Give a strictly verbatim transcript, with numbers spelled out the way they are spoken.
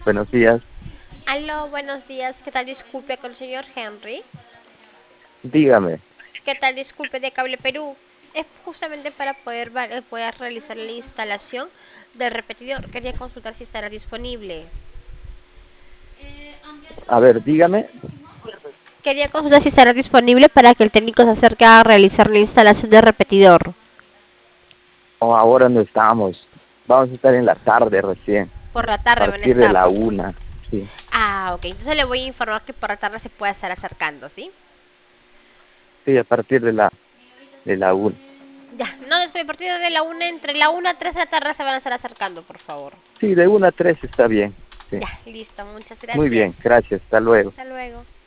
Buenos días. Aló, buenos días. ¿Qué tal? Disculpe con el señor Henry. Dígame. ¿Qué tal? Disculpe de Cable Perú. Es justamente para poder, va- eh, poder realizar la instalación del repetidor. Quería consultar si estará disponible. A ver, dígame. Quería consultar si estará disponible para que el técnico se acerque a realizar la instalación del repetidor. Oh, ahora no estamos. Vamos a estar en la tarde recién. Por la A tarde van a partir de estar. la una. Sí. Ah, ok. Entonces le voy a informar que por la tarde se pueda estar acercando, ¿sí? Sí, a partir de la, de la una. Ya, no, desde a partir de la una, entre la una a tres de la tarde se van a estar acercando, por favor. Sí, de una a tres está bien. Sí. Ya, listo. Muchas Muy gracias. bien, gracias. Hasta luego. Hasta luego.